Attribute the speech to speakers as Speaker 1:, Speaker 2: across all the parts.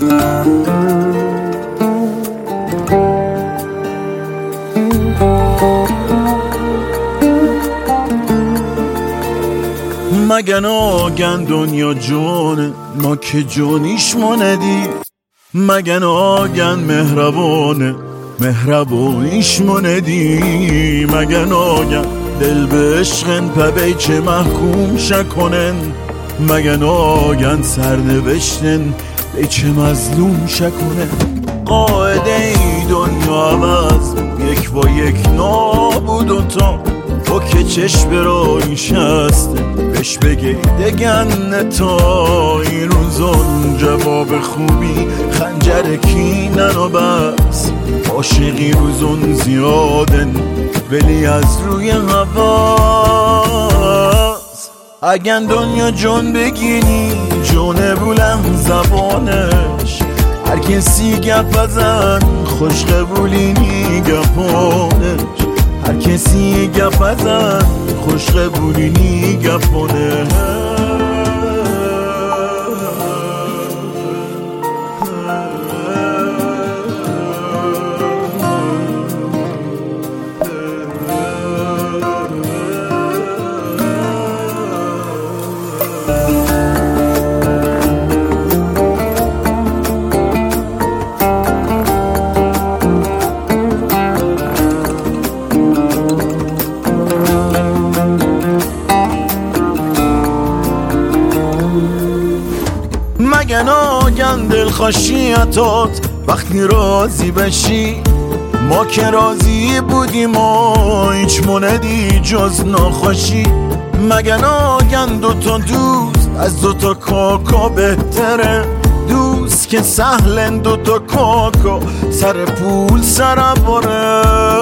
Speaker 1: مگه ناگن دنیا جونه ما که جونیش ماندی، مگه ناگن مهربانه مهربانیش ماندی، مگه ناگن دل به عشقن پبی چه محکوم شکنن، مگه ناگن سرنوشتن به چه مظلوم شکنن. قاعده ای دنیا عوض یک با یک نابود و تو که چشم برای شسته بهش بگی دگن تا این روزون جواب خوبی خنجر کینن و بس عاشقی روزون زیادن ولی از روی هواست. اگه دنیا جون بگینی جونه بلند زبانش، هر کسی گپ ازن خوش قبولینی گپانش، هر کسی گپ ازن خوش قبولینی گپانه. مگه ناگن دلخوشیتات وقتی راضی بشی، ما که راضی بودیم و هیچ موندی جز ناخوشی. مگه ناگن دوتا دوست از دوتا کاکا بهتره، دوست که سهلن دوتا کاکا سر پول سر باره.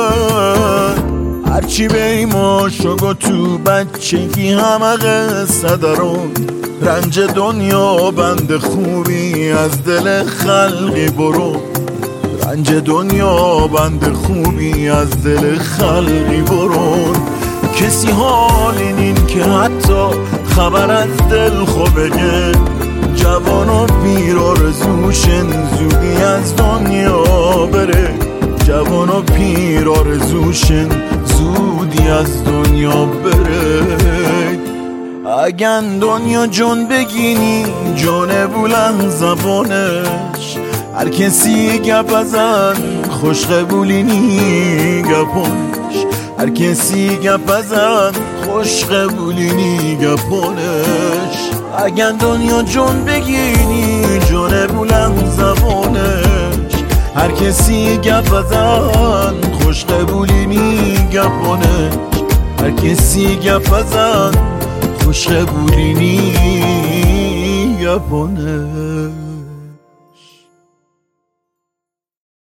Speaker 1: هرچی بیما شگو تو بچگی همه قصه دارون، رنج دنیا بند خوبی از دل خلقی برو، رنج دنیا بند خوبی از دل خلقی برون. کسی حال این که حتی خبر از دل خوبه، جوان و پیر آرزوشن زودی از دنیا بره، جوان و پیر آرزوشن زودی از دنیا بره. اگن دنیا جون بگینی جونه بلند زبانش، هر کسی گپ ازن خوش قبولینی گپانش، هر کسی گپ ازن خوش قبولینی گپانش. اگن دنیا جون بگینی جونه بلند زبانش، هر کسی گپ ازن خوش قبولینی گپانش، هر کسی گپ ازن خوش قبولینی گپانه.